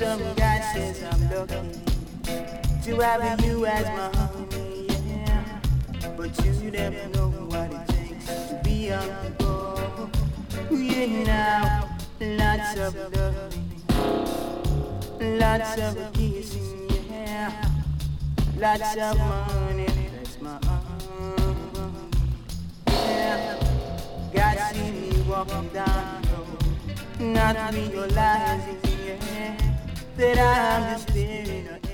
Some guy says I'm lucky to have you as my honey, yeah. But you never know what it takes to be uncle. Yeah, now, lots of loving, lots of kissing, yeah. Lots of money, that's my own, yeah. God see me walking down the road, not realizing, yeah, that I'm just living